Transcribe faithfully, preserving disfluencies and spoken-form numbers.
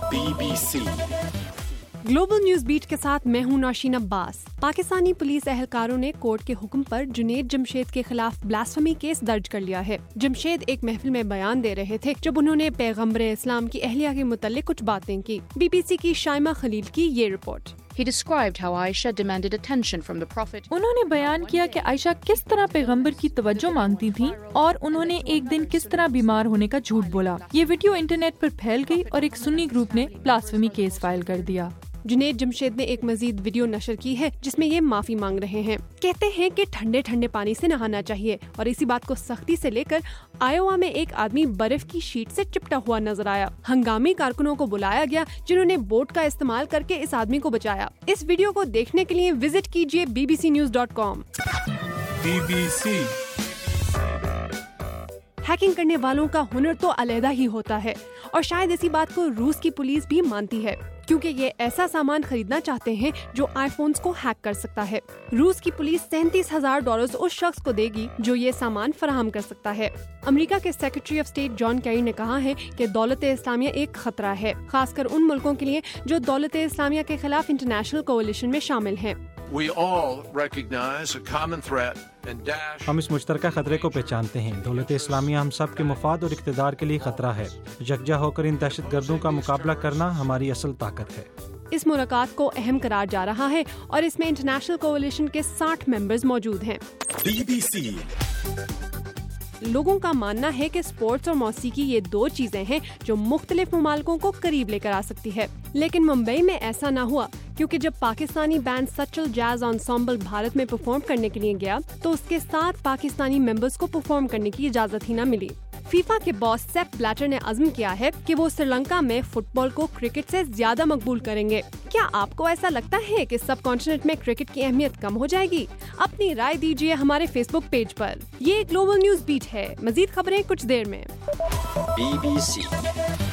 Be B C global news beat کے ساتھ میں ہوں نوشین عباس۔ پاکستانی پولیس اہلکاروں نے کورٹ کے حکم پر جنید جمشید کے خلاف بلاسفمی کیس درج کر لیا ہے۔ جمشید ایک محفل میں بیان دے رہے تھے جب انہوں نے پیغمبر اسلام کی اہلیہ کے متعلق کچھ باتیں کی۔ بی بی سی کی شائمہ خلیل کی یہ report. He described how Aisha demanded attention from the Prophet. انہوں نے بیان کیا کہ عائشہ کس طرح پیغمبر کی توجہ مانگتی تھیں اور انہوں نے ایک دن کس طرح بیمار ہونے کا جھوٹ بولا۔ یہ ویڈیو انٹرنیٹ پر پھیل گئی اور ایک سنی گروپ نے بلاسفمی کیس فائل کر دیا۔ جنید جمشید نے ایک مزید ویڈیو نشر کی ہے جس میں یہ معافی مانگ رہے ہیں۔ کہتے ہیں کہ ٹھنڈے ٹھنڈے پانی سے نہانا چاہیے اور اسی بات کو سختی سے لے کر آئیوا میں ایک آدمی برف کی شیٹ سے چپٹا ہوا نظر آیا۔ ہنگامی کارکنوں کو بلایا گیا جنہوں نے بوٹ کا استعمال کر کے اس آدمی کو بچایا۔ اس ویڈیو کو دیکھنے کے لیے وزٹ کیجیے B B C news dot com. B B C hacking کرنے والوں کا ہنر تو علیحدہ ہی ہوتا ہے اور شاید اسی بات کو روس کی پولیس بھی مانتی ہے، کیونکہ یہ ایسا سامان خریدنا چاہتے ہیں جو آئی فونز کو ہیک کر سکتا ہے۔ روس کی پولیس سینتیس ہزار ڈالرز اس شخص کو دے گی جو یہ سامان فراہم کر سکتا ہے۔ امریکہ کے secretary of state John Kerry نے کہا ہے کہ دولت اسلامیہ ایک خطرہ ہے، خاص کر ان ملکوں کے لیے جو دولت اسلامیہ کے خلاف انٹرنیشنل کولیشن میں شامل ہیں۔ We all recognize a common threat and dash. ہم اس مشترکہ خطرے کو پہچانتے ہیں۔ دولت اسلامیہ ہم سب کے مفاد اور اقتدار کے لیے خطرہ ہے۔ یکجا ہو کر ان دہشت گردوں کا مقابلہ کرنا ہماری اصل طاقت ہے۔ اس ملاقات کو اہم قرار جا رہا ہے اور اس میں انٹرنیشنل کولیشن کے ساٹھ ممبرز موجود ہیں۔ بی بی سی لوگوں کا ماننا ہے کہ سپورٹس اور موسیقی یہ دو چیزیں ہیں جو مختلف ممالکوں کو قریب لے کر آ سکتی ہے، لیکن ممبئی میں ایسا نہ ہوا، کیونکہ جب Pakistani band Sachal jazz ensemble Bharat میں پرفارم کرنے کے لیے گیا تو اس کے ساتھ پاکستانی ممبرز کو پرفارم کرنے کی اجازت ہی نہ ملی۔ فیفا کے باس سیپ بلیٹر نے عزم کیا ہے کہ وہ سری لنکا میں فٹ بال کو کرکٹ سے زیادہ مقبول کریں گے۔ کیا آپ کو ایسا لگتا ہے کہ سب کانٹیننٹ میں کرکٹ کی اہمیت کم ہو جائے گی؟ اپنی رائے دیجیے ہمارے فیس بک پیج پر۔ یہ گلوبل نیوز بیٹ ہے، مزید خبریں کچھ دیر میں۔ Be B C